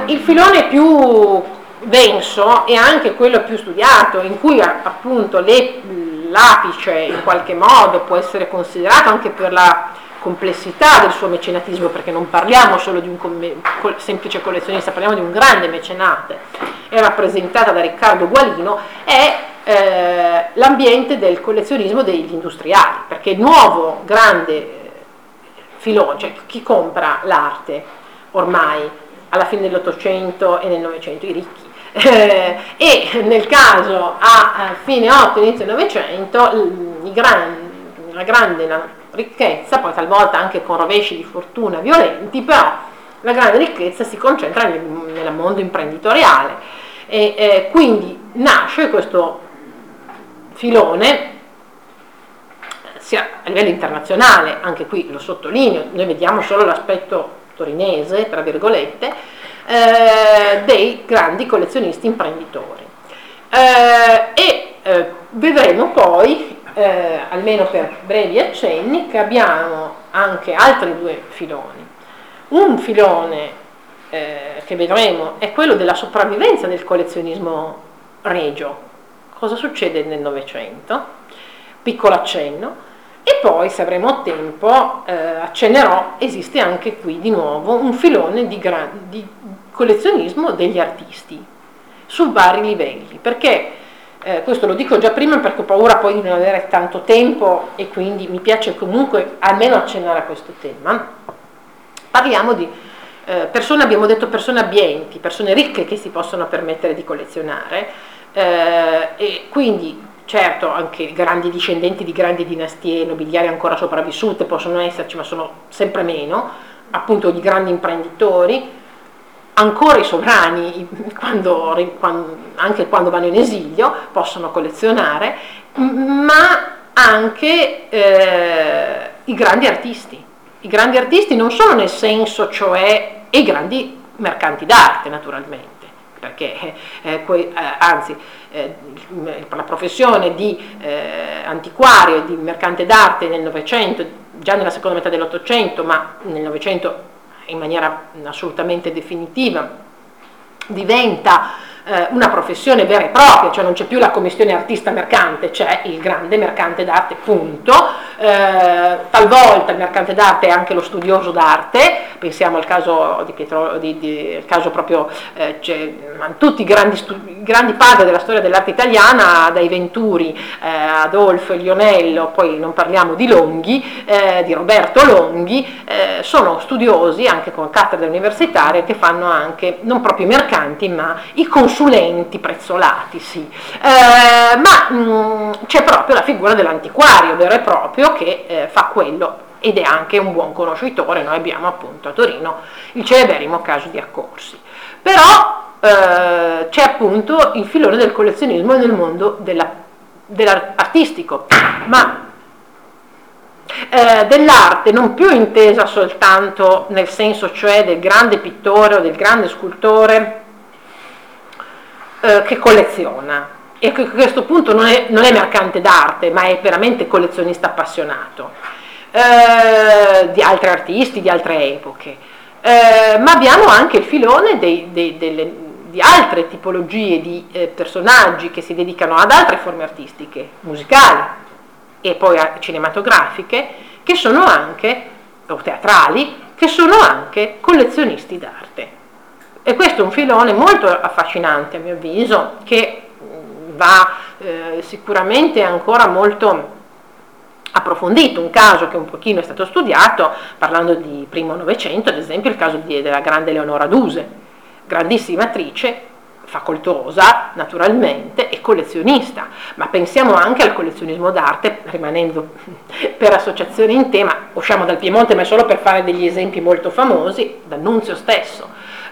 il filone più denso e anche quello più studiato, in cui appunto l'apice in qualche modo può essere considerato anche per la complessità del suo mecenatismo, perché non parliamo solo di un semplice collezionista, parliamo di un grande mecenate, è rappresentata da Riccardo Gualino, è l'ambiente del collezionismo degli industriali, perché il nuovo grande filone, cioè chi compra l'arte ormai alla fine dell'Ottocento e nel Novecento? I ricchi. E nel caso a fine 8 inizio 900 la grande ricchezza, poi talvolta anche con rovesci di fortuna violenti, però la grande ricchezza si concentra nel mondo imprenditoriale e quindi nasce questo filone sia a livello internazionale, anche qui lo sottolineo, noi vediamo solo l'aspetto torinese, tra virgolette, dei grandi collezionisti imprenditori. Vedremo poi, almeno per brevi accenni, che abbiamo anche altri due filoni. Un filone che vedremo è quello della sopravvivenza del collezionismo regio. Cosa succede nel Novecento? Piccolo accenno. E poi, se avremo tempo, accennerò, esiste anche qui di nuovo un filone di collezionismo degli artisti su vari livelli, perché questo lo dico già prima perché ho paura poi di non avere tanto tempo e quindi mi piace comunque almeno accennare a questo tema. Parliamo di persone, abbiamo detto persone abbienti, persone ricche che si possono permettere di collezionare e quindi certo anche grandi discendenti di grandi dinastie nobiliari ancora sopravvissute possono esserci, ma sono sempre meno, appunto di grandi imprenditori, ancora i sovrani anche quando vanno in esilio possono collezionare, ma anche i grandi artisti. I grandi artisti non solo nel senso, cioè, e i grandi mercanti d'arte naturalmente, perché anzi la professione di antiquario e di mercante d'arte nel Novecento, già nella seconda metà dell'Ottocento, ma nel Novecento in maniera assolutamente definitiva, diventa una professione vera e propria, cioè non c'è più la commissione artista-mercante, c'è il grande mercante d'arte, punto. Talvolta il mercante d'arte è anche lo studioso d'arte, pensiamo al caso di Pietro, il caso proprio, tutti i grandi padri della storia dell'arte italiana, dai Venturi, Adolfo e Lionello, poi non parliamo di Longhi, di Roberto Longhi, sono studiosi anche con cattedre universitarie che fanno anche non proprio i mercanti ma i consulenti prezzolati, sì. Ma c'è proprio la figura dell'antiquario vero e proprio che fa quello ed è anche un buon conoscitore. Noi abbiamo appunto a Torino il celeberrimo caso di Accorsi. Però c'è appunto il filone del collezionismo nel mondo dell'artistico, ma dell'arte non più intesa soltanto nel senso cioè del grande pittore o del grande scultore che colleziona, e a questo punto non è mercante d'arte ma è veramente collezionista appassionato di altri artisti, di altre epoche, ma abbiamo anche il filone di altre tipologie di personaggi che si dedicano ad altre forme artistiche, musicali e poi cinematografiche, che sono anche, o teatrali, che sono anche collezionisti d'arte. E questo è un filone molto affascinante a mio avviso, che va sicuramente ancora molto approfondito. Un caso che un pochino è stato studiato, parlando di primo Novecento, ad esempio il caso della grande Leonora Duse, grandissima attrice, facoltosa naturalmente e collezionista, ma pensiamo anche al collezionismo d'arte, rimanendo per associazione in tema, usciamo dal Piemonte ma è solo per fare degli esempi molto famosi, D'Annunzio stesso,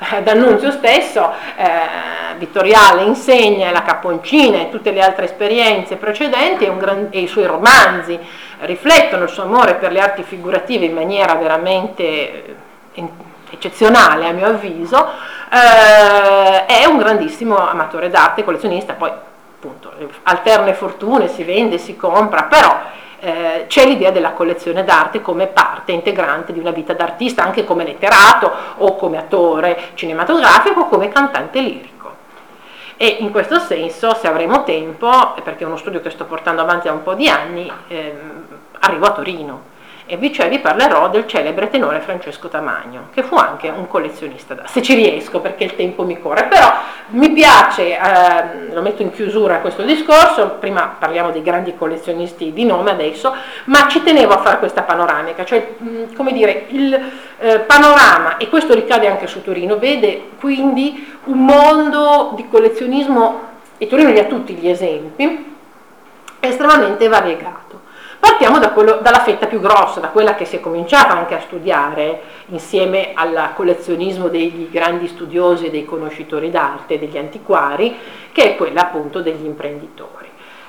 Vittoriale insegna, la Capponcina e tutte le altre esperienze precedenti e i suoi romanzi riflettono il suo amore per le arti figurative in maniera veramente eccezionale a mio avviso. È un grandissimo amatore d'arte, collezionista, poi appunto alterne fortune, si vende, si compra, però c'è l'idea della collezione d'arte come parte integrante di una vita d'artista, anche come letterato o come attore cinematografico o come cantante lirico. E in questo senso, se avremo tempo, perché è uno studio che sto portando avanti da un po' di anni, arrivo a Torino e cioè vi parlerò del celebre tenore Francesco Tamagno, che fu anche un collezionista d'arte, se ci riesco perché il tempo mi corre, però mi piace, lo metto in chiusura questo discorso, prima parliamo dei grandi collezionisti di nome adesso, ma ci tenevo a fare questa panoramica, cioè come dire, il panorama, e questo ricade anche su Torino, vede quindi un mondo di collezionismo, e Torino li ha tutti gli esempi, estremamente variegato. Partiamo dalla fetta più grossa, da quella che si è cominciata anche a studiare insieme al collezionismo degli grandi studiosi e dei conoscitori d'arte, degli antiquari, che è quella appunto degli imprenditori.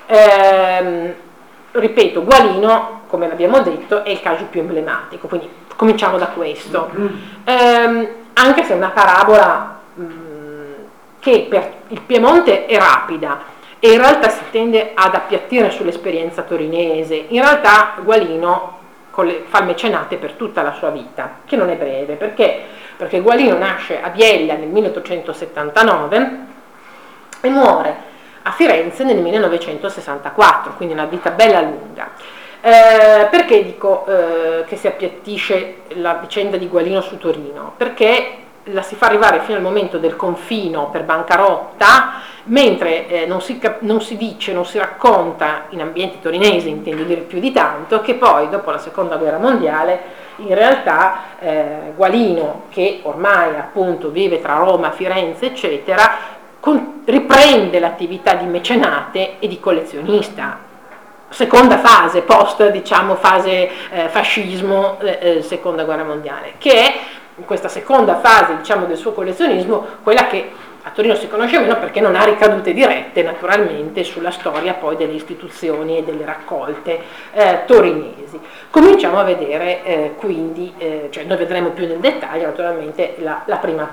Ripeto, Gualino, come l'abbiamo detto, è il caso più emblematico, quindi cominciamo da questo. Anche se è una parabola che per il Piemonte è rapida, e in realtà si tende ad appiattire sull'esperienza torinese. In realtà Gualino fa il mecenate per tutta la sua vita, che non è breve, perché Gualino nasce a Biella nel 1879 e muore a Firenze nel 1964, quindi una vita bella lunga. Perché dico che si appiattisce la vicenda di Gualino su Torino? Perché la si fa arrivare fino al momento del confino per bancarotta, mentre non si dice, non si racconta in ambienti torinesi, intendo dire più di tanto, che poi dopo la seconda guerra mondiale in realtà Gualino, che ormai appunto vive tra Roma, Firenze eccetera, riprende l'attività di mecenate e di collezionista. Seconda fase, post diciamo fase fascismo, seconda guerra mondiale, che è in questa seconda fase diciamo del suo collezionismo quella che a Torino si conosce meno perché non ha ricadute dirette naturalmente sulla storia poi delle istituzioni e delle raccolte torinesi. Cominciamo a vedere quindi, cioè noi vedremo più nel dettaglio naturalmente la prima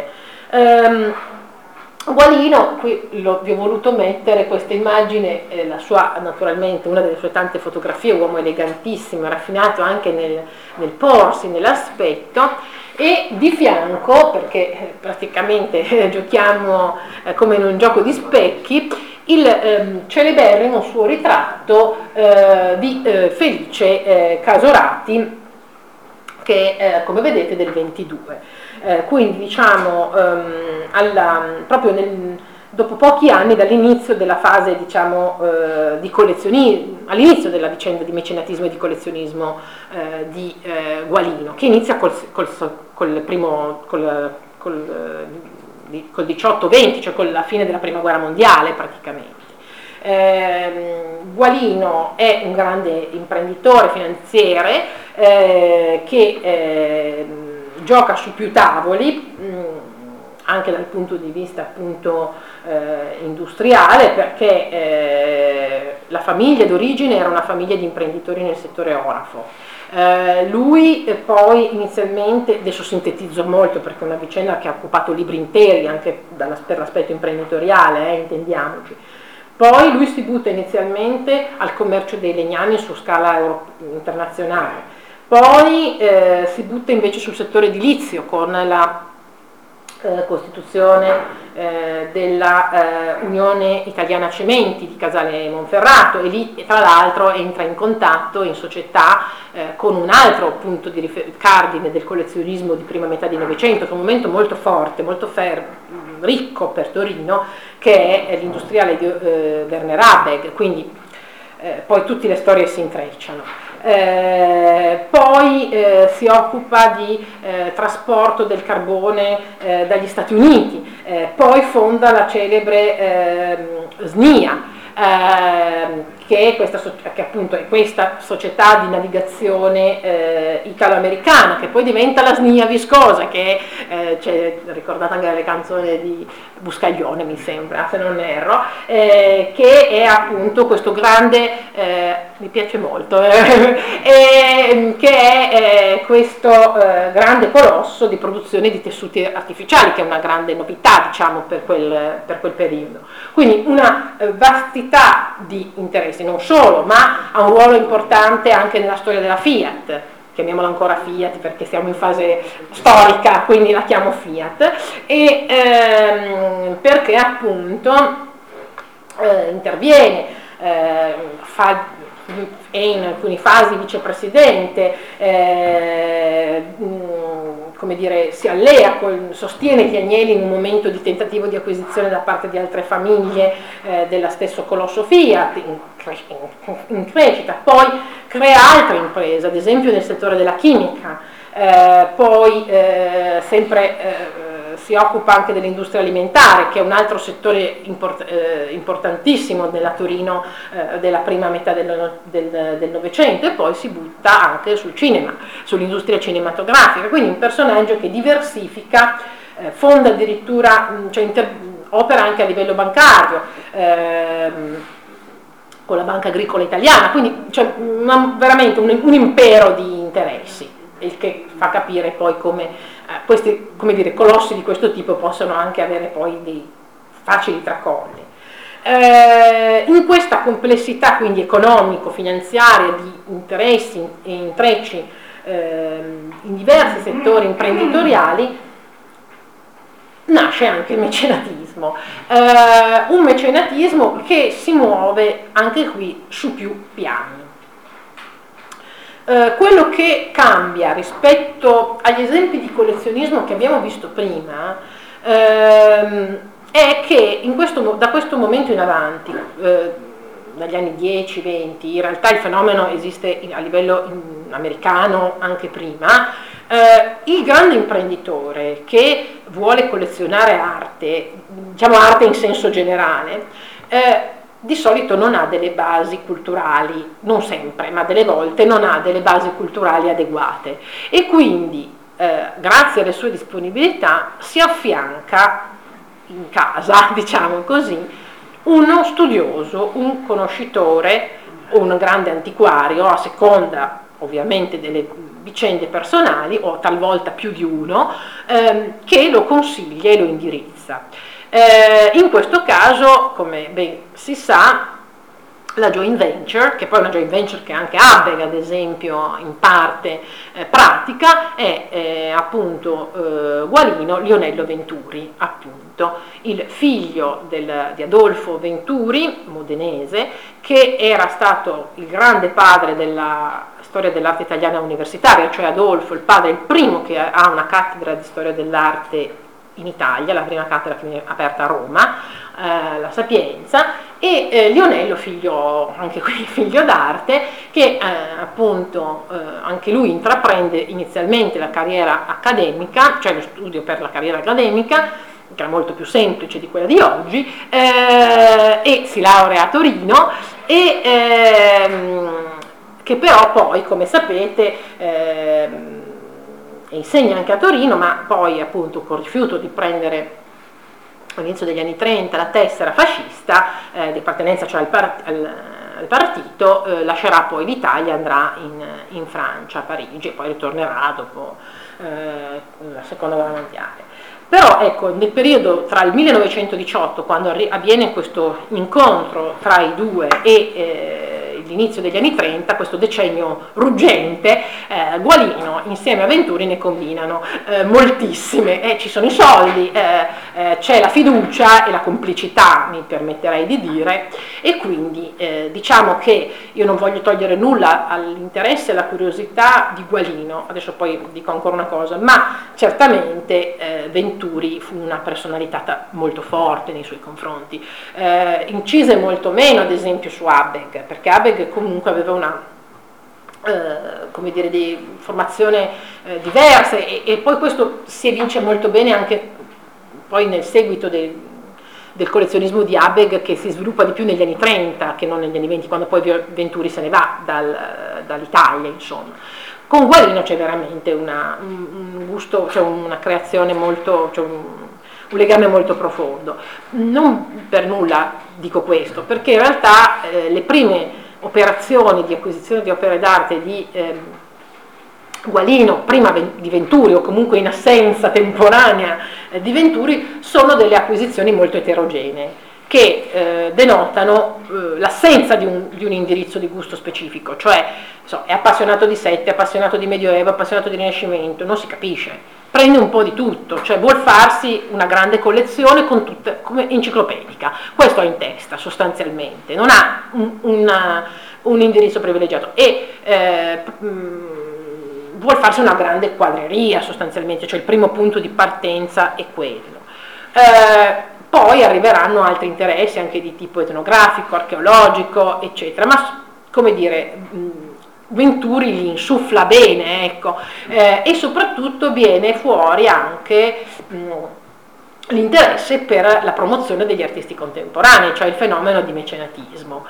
parte. Gualino, qui vi ho voluto mettere questa immagine, la sua, naturalmente una delle sue tante fotografie, uomo elegantissimo, raffinato anche nel porsi, nell'aspetto, e di fianco, perché praticamente giochiamo come in un gioco di specchi, il celeberrimo suo ritratto di Felice Casorati, che come vedete è del 22. Quindi diciamo proprio dopo pochi anni dall'inizio della fase diciamo di collezionismo, all'inizio della vicenda di mecenatismo e di collezionismo di Gualino, che inizia col 18-20, cioè con la fine della prima guerra mondiale praticamente. Gualino è un grande imprenditore finanziere che gioca su più tavoli, anche dal punto di vista appunto industriale, perché la famiglia d'origine era una famiglia di imprenditori nel settore orafo. Lui poi inizialmente, adesso sintetizzo molto perché è una vicenda che ha occupato libri interi anche per l'aspetto imprenditoriale, intendiamoci. Poi lui si butta inizialmente al commercio dei legnami su scala internazionale. Poi si butta invece sul settore edilizio con la costituzione della Unione Italiana Cementi di Casale Monferrato, e lì tra l'altro entra in contatto in società con un altro punto di cardine del collezionismo di prima metà di Novecento, che è un momento molto forte, molto ricco per Torino, che è l'industriale di Werner Abeg, quindi poi tutte le storie si intrecciano. Poi si occupa di trasporto del carbone dagli Stati Uniti, poi fonda la celebre SNIA, che appunto è questa società di navigazione italo-americana, che poi diventa la SNIA Viscosa, che ricordate anche le canzoni di Buscaglione, mi sembra, se non erro, che è appunto questo grande, mi piace molto, che è questo grande colosso di produzione di tessuti artificiali, che è una grande novità, diciamo, per quel periodo. Quindi una vastità di interessi, non solo, ma ha un ruolo importante anche nella storia della Fiat, chiamiamola ancora Fiat perché siamo in fase storica, quindi la chiamo Fiat, e perché appunto interviene, è in alcune fasi vicepresidente, come dire, si allea, sostiene gli Agnelli in un momento di tentativo di acquisizione da parte di altre famiglie della stesso colosso Fiat, in crescita, poi crea altre imprese, ad esempio nel settore della chimica, poi sempre si occupa anche dell'industria alimentare, che è un altro settore importantissimo della Torino della prima metà del Novecento, e poi si butta anche sul cinema, sull'industria cinematografica, quindi un personaggio che diversifica, fonda addirittura, cioè opera anche a livello bancario, con la Banca Agricola Italiana, quindi cioè, veramente un impero di interessi, il che fa capire poi come questi, come dire, colossi di questo tipo possono anche avere poi dei facili tracolli. In questa complessità quindi economico-finanziaria di interessi e intrecci in diversi settori imprenditoriali, nasce anche il mecenatismo, un mecenatismo che si muove anche qui su più piani. Quello che cambia rispetto agli esempi di collezionismo che abbiamo visto prima è che da questo momento in avanti, dagli anni 10-20, in realtà il fenomeno esiste a livello americano anche prima, il grande imprenditore che vuole collezionare arte, diciamo arte in senso generale, di solito non ha delle basi culturali, non sempre, ma delle volte non ha delle basi culturali adeguate, e quindi grazie alle sue disponibilità si affianca in casa, diciamo così, uno studioso, un conoscitore, un grande antiquario, a seconda ovviamente delle vicende personali, o talvolta più di uno, che lo consiglia e lo indirizza. In questo caso, come ben si sa, la joint venture, che poi è una joint venture che anche Abegg ad esempio in parte pratica, è appunto Gualino Lionello Venturi, appunto il figlio di Adolfo Venturi, modenese, che era stato il grande padre della storia dell'arte italiana universitaria, cioè Adolfo, il padre, il primo che ha una cattedra di storia dell'arte in Italia, la prima cattedra che viene aperta a Roma, la Sapienza, e Lionello, anche qui figlio d'arte, che appunto anche lui intraprende inizialmente la carriera accademica, cioè lo studio per la carriera accademica, che era molto più semplice di quella di oggi, e si laurea a Torino, e che però poi, come sapete, insegna anche a Torino, ma poi appunto con rifiuto di prendere all'inizio degli anni 30 la tessera fascista di appartenenza, cioè al partito, lascerà poi l'Italia, andrà in Francia, a Parigi, e poi ritornerà dopo la seconda guerra mondiale. Però ecco, nel periodo tra il 1918, quando avviene questo incontro tra i due, e l'inizio degli anni 30, questo decennio ruggente, Gualino insieme a Venturi ne combinano moltissime, ci sono i soldi, c'è la fiducia e la complicità, mi permetterei di dire, e quindi diciamo che io non voglio togliere nulla all'interesse e alla curiosità di Gualino, adesso poi dico ancora una cosa, ma certamente Venturi fu una personalità molto forte nei suoi confronti, incise molto meno ad esempio su Abegg, perché Abegg comunque aveva una come dire, di formazione diversa, e poi questo si evince molto bene anche poi nel seguito del collezionismo di Abegg, che si sviluppa di più negli anni 30 che non negli anni 20, quando poi Venturi se ne va dall'Italia, insomma. Con Gualino c'è veramente un gusto, cioè una creazione molto, cioè un legame molto profondo. Non per nulla dico questo, perché in realtà le prime operazioni di acquisizione di opere d'arte di Gualino, prima di Venturi, o comunque in assenza temporanea di Venturi, sono delle acquisizioni molto eterogenee, che denotano l'assenza di un indirizzo di gusto specifico, cioè è appassionato di Sette, appassionato di Medioevo, appassionato di Rinascimento, non si capisce. Prende un po' di tutto, cioè vuol farsi una grande collezione con tutte, come enciclopedica. Questo ha in testa sostanzialmente, non ha un indirizzo privilegiato e vuol farsi una grande quadreria sostanzialmente, cioè il primo punto di partenza è quello. Poi arriveranno altri interessi anche di tipo etnografico, archeologico, eccetera, ma come dire, Venturi li insuffla bene, ecco, e soprattutto viene fuori anche l'interesse per la promozione degli artisti contemporanei, cioè il fenomeno di mecenatismo.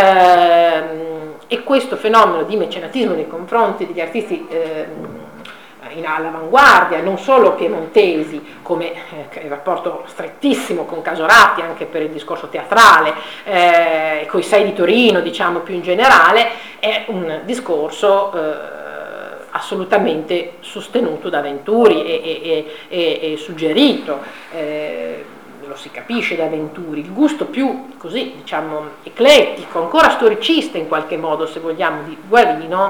E questo fenomeno di mecenatismo nei confronti degli artisti all'avanguardia, non solo piemontesi, come il rapporto strettissimo con Casorati anche per il discorso teatrale, coi Sei di Torino, diciamo più in generale, è un discorso assolutamente sostenuto da Venturi e suggerito, lo si capisce da Venturi, il gusto più così, diciamo, eclettico, ancora storicista in qualche modo, se vogliamo, di Gualino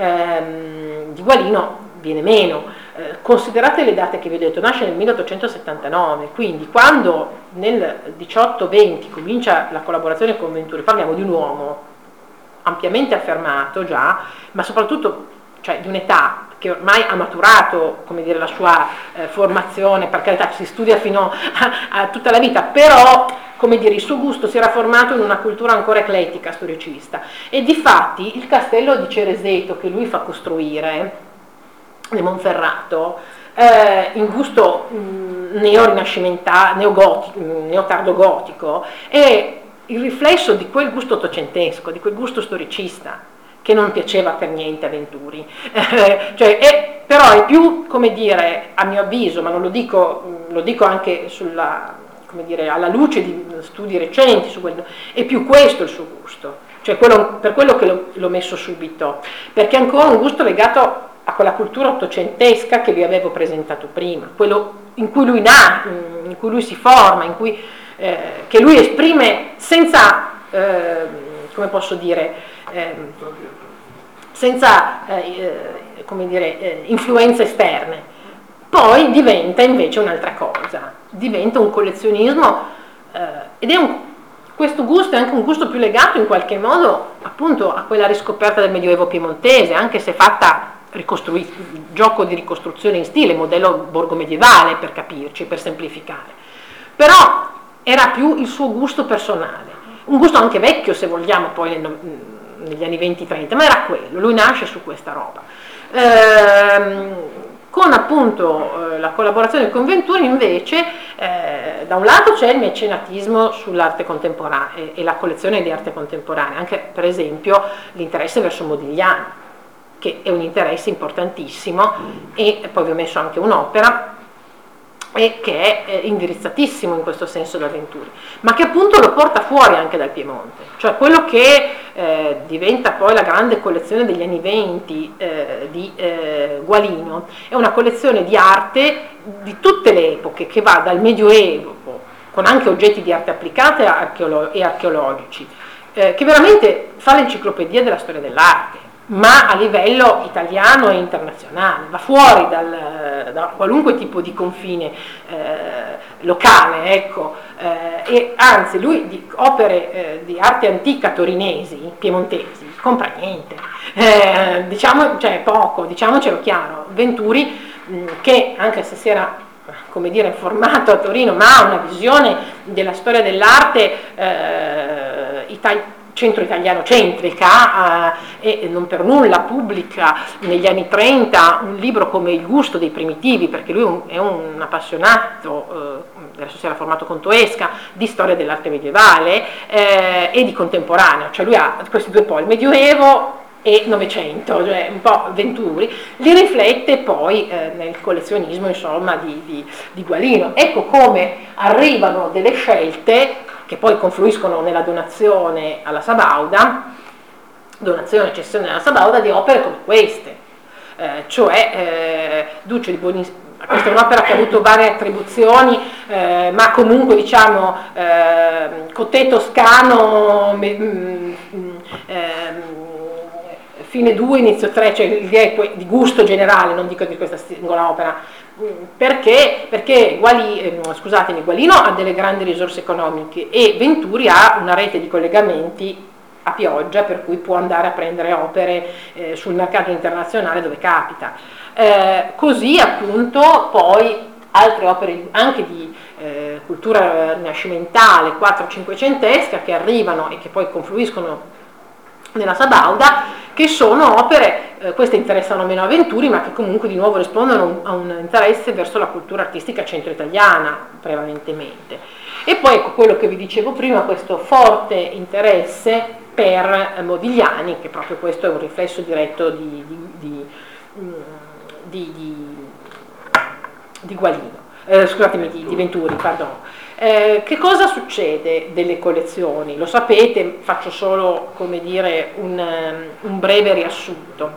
viene meno. Considerate le date che vi ho detto, nasce nel 1879, quindi quando nel 1820 comincia la collaborazione con Venturi, parliamo di un uomo ampiamente affermato già, ma soprattutto cioè di un'età che ormai ha maturato, come dire, la sua formazione, per carità si studia fino a tutta la vita, però come dire, il suo gusto si era formato in una cultura ancora eclettica, storicista, e difatti il castello di Cereseto che lui fa costruire di Monferrato, in gusto neotardogotico, è il riflesso di quel gusto ottocentesco, di quel gusto storicista, che non piaceva per niente a Venturi. Però è più, come dire, a mio avviso, ma non lo dico anche come dire, alla luce di studi recenti su quello, è più questo il suo gusto, cioè per quello che l'ho messo subito, perché è ancora un gusto legato a quella cultura ottocentesca che vi avevo presentato prima, quello in cui lui nasce, in cui lui si forma, che lui esprime senza, come posso dire, senza come dire, influenze esterne. Poi diventa invece un'altra cosa, diventa un collezionismo questo gusto è anche un gusto più legato in qualche modo appunto a quella riscoperta del Medioevo piemontese, anche se fatta gioco di ricostruzione in stile, modello borgomedievale per capirci, per semplificare. Però era più il suo gusto personale, un gusto anche vecchio se vogliamo poi negli anni 20-30, ma era quello, lui nasce su questa roba. Con appunto la collaborazione con Venturi invece da un lato c'è il mecenatismo sull'arte contemporanea e la collezione di arte contemporanea, anche per esempio l'interesse verso Modigliani, che è un interesse importantissimo, e poi vi ho messo anche un'opera e che è indirizzatissimo in questo senso da Venturi, ma che appunto lo porta fuori anche dal Piemonte, cioè quello che diventa poi la grande collezione degli anni 20 di Gualino, è una collezione di arte di tutte le epoche che va dal Medioevo, con anche oggetti di arte applicata e archeologici, che veramente fa l'enciclopedia della storia dell'arte, ma a livello italiano e internazionale, va fuori da qualunque tipo di confine locale, ecco, e anzi lui di opere di arte antica torinesi, piemontesi, compra niente, diciamo, cioè poco, diciamocelo chiaro. Venturi, che anche se si era, come dire, formato a Torino, ma ha una visione della storia dell'arte centro-italiano centrica, e non per nulla pubblica negli anni 30 un libro come Il gusto dei primitivi, perché lui è un appassionato, adesso si era formato con Toesca, di storia dell'arte medievale e di contemporanea, cioè lui ha questi due poli, Medioevo e Novecento, cioè un po' Venturi, li riflette poi nel collezionismo, insomma, di Gualino. Ecco come arrivano delle scelte che poi confluiscono nella donazione alla Sabauda, donazione e cessione alla Sabauda di opere come queste, cioè Duce di questa è un'opera che ha avuto varie attribuzioni, ma comunque diciamo Cotè toscano, fine 2, inizio 3, cioè l'idea è di gusto generale, non dico di questa singola opera. Perché Gualino ha delle grandi risorse economiche e Venturi ha una rete di collegamenti a pioggia, per cui può andare a prendere opere sul mercato internazionale dove capita. Così appunto poi altre opere anche di cultura rinascimentale, 4-500esca, che arrivano e che poi confluiscono nella Sabauda, che sono opere, queste interessano meno a Venturi, ma che comunque di nuovo rispondono a un interesse verso la cultura artistica centro-italiana prevalentemente. E poi ecco quello che vi dicevo prima, questo forte interesse per Modigliani, che proprio questo è un riflesso diretto di Gualino, di Venturi, perdono. Che cosa succede delle collezioni? Lo sapete, faccio solo, come dire, un breve riassunto.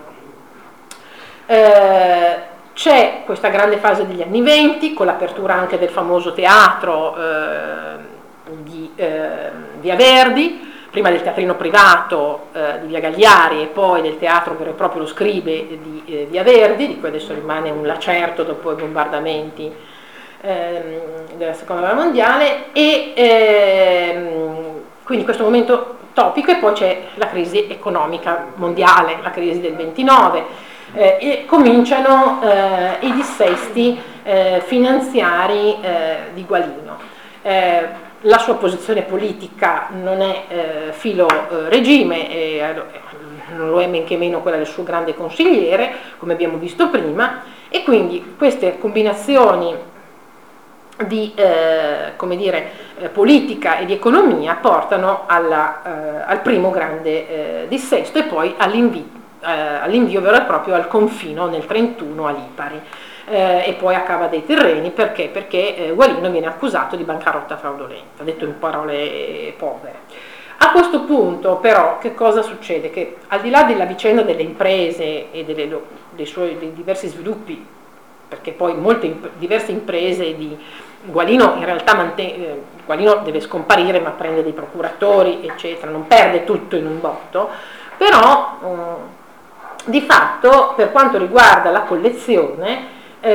C'è questa grande fase degli anni '20, con l'apertura anche del famoso teatro di Via Verdi, prima del teatrino privato di Via Gagliari e poi del teatro vero e proprio Lo Scribe di Via Verdi, di cui adesso rimane un lacerto dopo i bombardamenti della seconda guerra mondiale, e quindi questo momento topico, e poi c'è la crisi economica mondiale, la crisi del 29, e cominciano i dissesti finanziari di Gualino. La sua posizione politica non è filo regime, non lo è men che meno quella del suo grande consigliere, come abbiamo visto prima, e quindi queste combinazioni di politica e di economia portano al primo grande dissesto e poi all'invio vero e proprio al confino nel 31 a Lipari, e poi a Cava dei Terreni. Perché Gualino viene accusato di bancarotta fraudolenta, detto in parole povere. A questo punto però che cosa succede? Che al di là della vicenda delle imprese e dei diversi sviluppi, perché poi diverse imprese di Gualino in realtà Gualino deve scomparire, ma prende dei procuratori eccetera, non perde tutto in un botto, però di fatto per quanto riguarda la collezione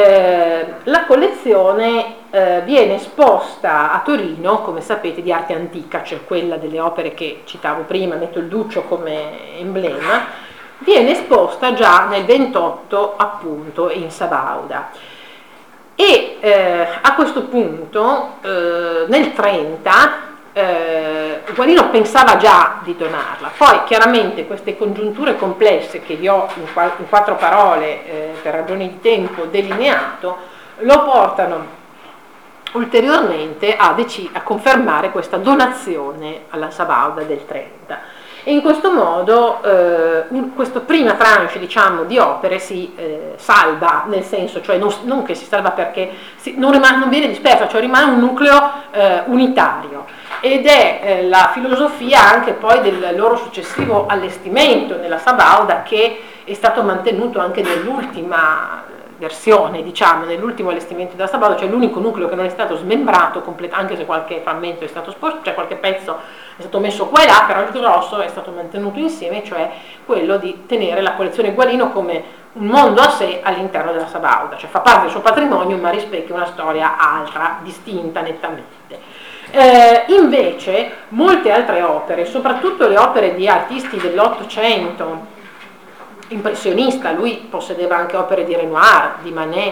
viene esposta a Torino, come sapete, di arte antica, cioè quella delle opere che citavo prima, metto il Duccio come emblema, viene esposta già nel 28 appunto in Sabauda, e a questo punto nel 30 Gualino pensava già di donarla. Poi chiaramente queste congiunture complesse che vi ho in 4 parole per ragioni di tempo delineato lo portano ulteriormente a confermare questa donazione alla Sabauda del 30. E in questo modo questa prima tranche, diciamo, di opere si salva, nel senso, cioè non che si salva perché non viene dispersa, cioè rimane un nucleo unitario, ed è la filosofia anche poi del loro successivo allestimento nella Sabauda, che è stato mantenuto anche nell'ultima versione, diciamo, nell'ultimo allestimento della Sabauda, cioè l'unico nucleo che non è stato smembrato anche se qualche frammento è stato spostato, cioè qualche pezzo è stato messo qua e là, però il grosso è stato mantenuto insieme, cioè quello di tenere la collezione Gualino come un mondo a sé all'interno della Sabauda, cioè fa parte del suo patrimonio ma rispecchia una storia altra, distinta nettamente. Invece molte altre opere, soprattutto le opere di artisti dell'Ottocento, impressionista, lui possedeva anche opere di Renoir, di Manet,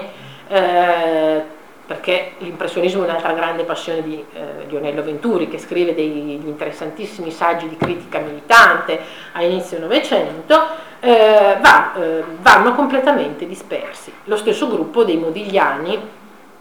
perché l'impressionismo è un'altra grande passione di Lionello Venturi, che scrive degli interessantissimi saggi di critica militante a inizio Novecento, vanno completamente dispersi. Lo stesso gruppo dei Modigliani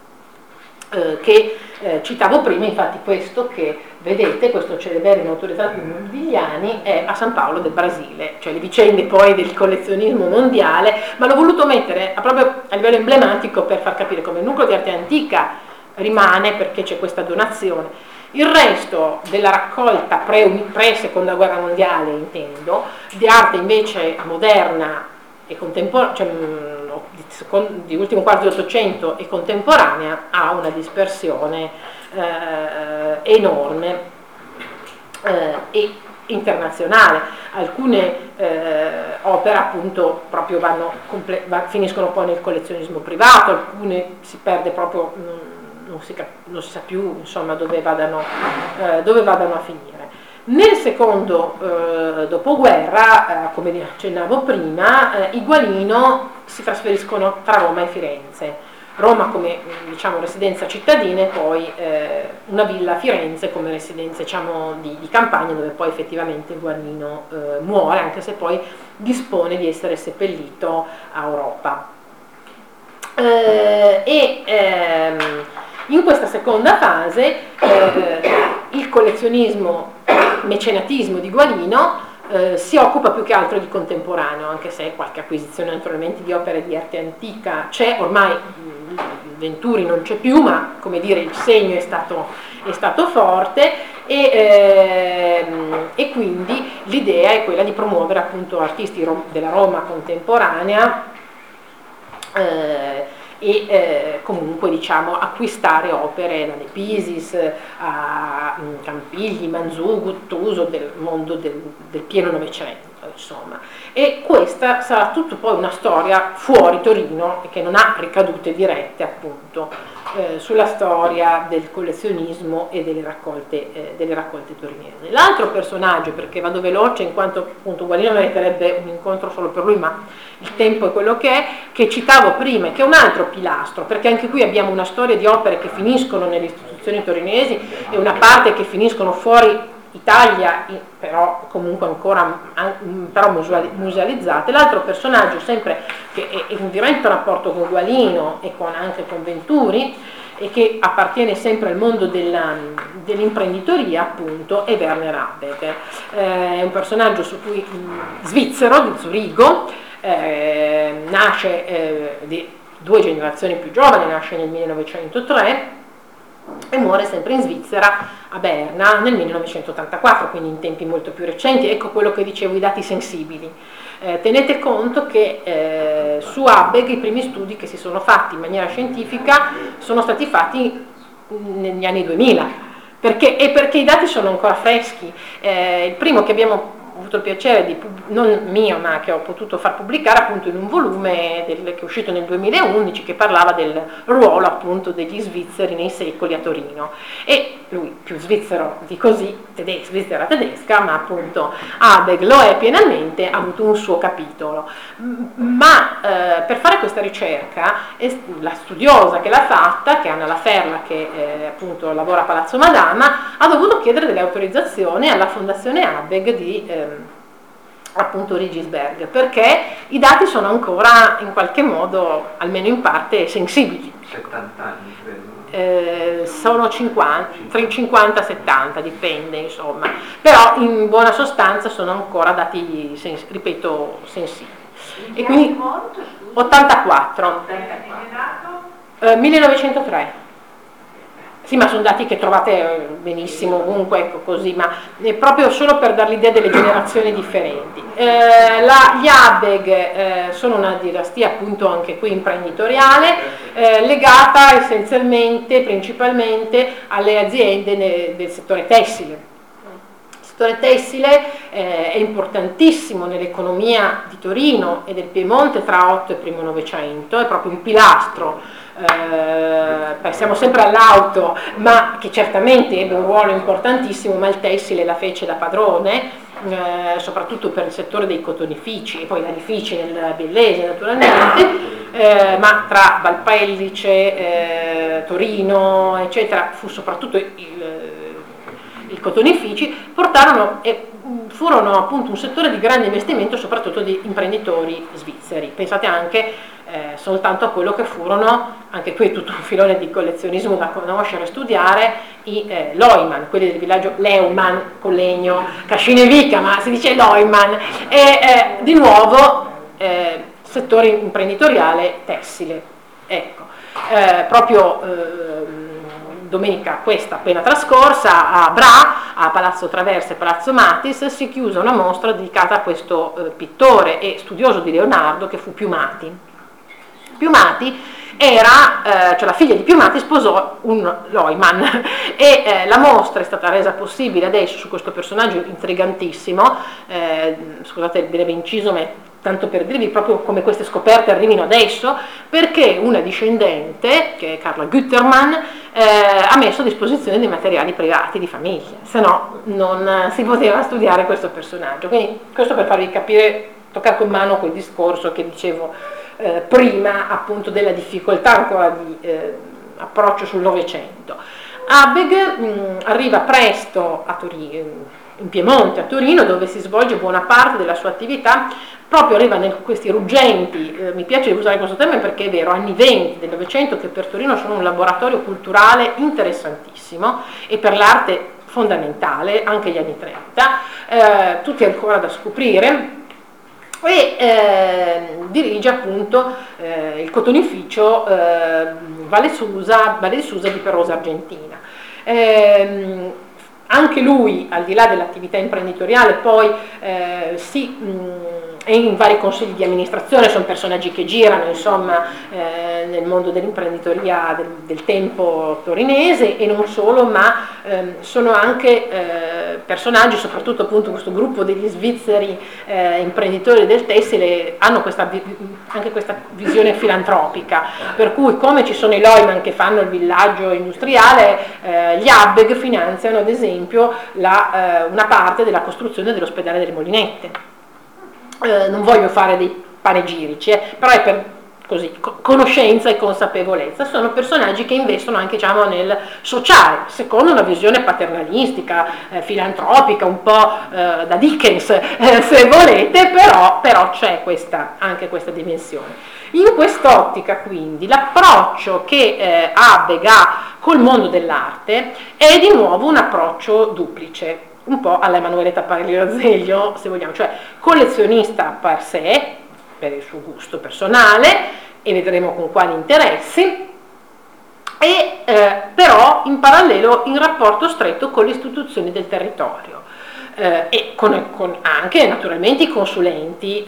che citavo prima, infatti questo che vedete, questo celeberrimo autorità di Modigliani, è a San Paolo del Brasile, cioè le vicende poi del collezionismo mondiale, ma l'ho voluto mettere proprio a livello emblematico per far capire come il nucleo di arte antica rimane, perché c'è questa donazione. Il resto della raccolta pre-seconda guerra mondiale, intendo, di arte invece moderna e contemporanea, cioè di ultimo quarto dell'Ottocento e contemporanea ha una dispersione enorme e internazionale. Alcune opere appunto proprio finiscono poi nel collezionismo privato, alcune si perde proprio, non si sa più insomma dove vadano a finire. Nel secondo dopoguerra, come accennavo prima, i Gualino si trasferiscono tra Roma e Firenze. Roma come diciamo residenza cittadina e poi una villa a Firenze come residenza diciamo di campagna, dove poi effettivamente il Gualino muore, anche se poi dispone di essere seppellito a Europa. In questa seconda fase il collezionismo, mecenatismo di Gualino si occupa più che altro di contemporaneo, anche se qualche acquisizione naturalmente di opere di arte antica c'è, ormai Venturi non c'è più, ma come dire il segno è stato forte e quindi l'idea è quella di promuovere appunto artisti della Roma contemporanea comunque diciamo acquistare opere da De Pisis a Campigli, Manzù, Guttuso, del mondo del pieno Novecento insomma. E questa sarà tutto poi una storia fuori Torino e che non ha ricadute dirette appunto sulla storia del collezionismo e delle raccolte torinesi. L'altro personaggio, perché vado veloce in quanto appunto Gualino meriterebbe un incontro solo per lui, ma il tempo è quello che è, che citavo prima, che è un altro pilastro, perché anche qui abbiamo una storia di opere che finiscono nelle istituzioni torinesi e una parte che finiscono fuori Italia, però comunque ancora però musealizzate. L'altro personaggio, sempre che è in diretto rapporto con Gualino e anche con Venturi, e che appartiene sempre al mondo dell'imprenditoria, appunto, è Werner Habeck. È un personaggio svizzero, di Zurigo, nasce di 2 generazioni più giovani, nasce nel 1903 e muore sempre in Svizzera, a Berna, nel 1984, quindi in tempi molto più recenti. Ecco quello che dicevo, i dati sensibili. Tenete conto che su Habeck i primi studi che si sono fatti in maniera scientifica sono stati fatti negli anni 2000, perché i dati sono ancora freschi. Il primo che abbiamo avuto il piacere non mio, ma che ho potuto far pubblicare appunto in un volume che è uscito nel 2011, che parlava del ruolo appunto degli svizzeri nei secoli a Torino, e lui più svizzero di così, svizzera tedesca, ma appunto Habeck lo è pienamente, ha avuto un suo capitolo, ma per fare questa ricerca la studiosa che l'ha fatta, che è Anna Laferla, che appunto lavora a Palazzo Madama, ha dovuto chiedere delle autorizzazioni alla Fondazione Habeck di appunto Regisberg, perché i dati sono ancora in qualche modo, almeno in parte, sensibili. 70 anni credo. Sono 50-70, dipende insomma, però in buona sostanza sono ancora dati, ripeto, sensibili. E quindi 84, 1903. Sì, ma sono dati che trovate benissimo ovunque, ecco, così, ma è proprio solo per dare l'idea delle generazioni differenti. Gli Habeck sono una dinastia appunto anche qui imprenditoriale, legata essenzialmente, principalmente alle aziende del settore tessile. Il settore tessile è importantissimo nell'economia di Torino e del Piemonte tra 8 e primo Novecento, è proprio un pilastro. Pensiamo sempre all'auto, ma che certamente ebbe un ruolo importantissimo, ma il tessile la fece da padrone, soprattutto per il settore dei cotonifici e poi lanifici nel Biellese naturalmente, ma tra Valpellice, Torino eccetera fu soprattutto i cotonifici, furono appunto un settore di grande investimento soprattutto di imprenditori svizzeri. Pensate anche soltanto a quello che furono, anche qui tutto un filone di collezionismo da conoscere e studiare, i Leumann, quelli del villaggio Leumann con legno, Cascinevica, ma si dice Leumann, e di nuovo settore imprenditoriale tessile. Ecco, proprio domenica questa appena trascorsa a Bra, a Palazzo Traverse e Palazzo Matis, si chiuse una mostra dedicata a questo pittore e studioso di Leonardo che fu Piumati. Piumati cioè la figlia di Piumati sposò un Leumann e la mostra è stata resa possibile adesso su questo personaggio intrigantissimo, scusate il breve inciso, ma è tanto per dirvi proprio come queste scoperte arrivino adesso, perché una discendente, che è Carla Gütermann, ha messo a disposizione dei materiali privati di famiglia, se no non si poteva studiare questo personaggio. Quindi questo per farvi capire, toccare con mano quel discorso che dicevo prima, appunto, della difficoltà ancora di approccio sul Novecento. Abegh arriva presto a Torino, in Piemonte, a Torino, dove si svolge buona parte della sua attività, proprio arriva in questi ruggenti, mi piace usare questo termine perché è vero, anni 20 del Novecento, che per Torino sono un laboratorio culturale interessantissimo e per l'arte fondamentale, anche gli anni 30, tutti ancora da scoprire, e dirige appunto il cotonificio Valle di Susa di Perosa Argentina. Anche lui, al di là dell'attività imprenditoriale, poi è in vari consigli di amministrazione, sono personaggi che girano, insomma, nel mondo dell'imprenditoria del tempo torinese, e non solo, ma sono anche personaggi, soprattutto appunto questo gruppo degli svizzeri imprenditori del tessile, hanno anche questa visione filantropica, per cui come ci sono i Leumann che fanno il villaggio industriale, gli Abegh finanziano ad esempio una parte della costruzione dell'ospedale delle Molinette. Non voglio fare dei panegirici, però è per così, conoscenza e consapevolezza. Sono personaggi che investono anche, diciamo, nel sociale, secondo una visione paternalistica, filantropica, un po' da Dickens, se volete, però c'è anche questa dimensione. In quest'ottica, quindi, l'approccio che Abegh ha col mondo dell'arte è di nuovo un approccio duplice, un po' alla Emanueletta Pagliarozeglio, se vogliamo, cioè collezionista per sé, per il suo gusto personale, e vedremo con quali interessi, e però in parallelo in rapporto stretto con le istituzioni del territorio. E con anche naturalmente i consulenti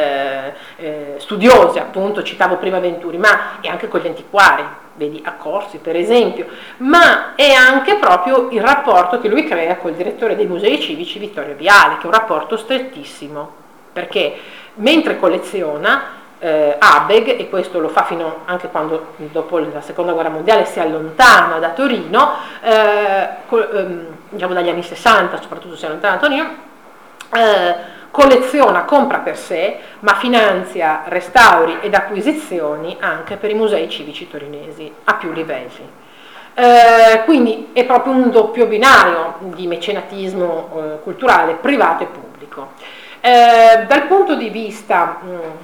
studiosi, appunto citavo prima Venturi, ma e anche con gli antiquari, vedi Accorsi per esempio, ma è anche proprio il rapporto che lui crea col direttore dei musei civici Vittorio Viale, che è un rapporto strettissimo, perché mentre colleziona Abegh, e questo lo fa fino anche quando dopo la seconda guerra mondiale si allontana da Torino, diciamo dagli anni 60 soprattutto si allontana da Torino, colleziona, compra per sé, ma finanzia restauri ed acquisizioni anche per i musei civici torinesi a più livelli. Quindi è proprio un doppio binario di mecenatismo culturale privato e pubblico. Dal punto di vista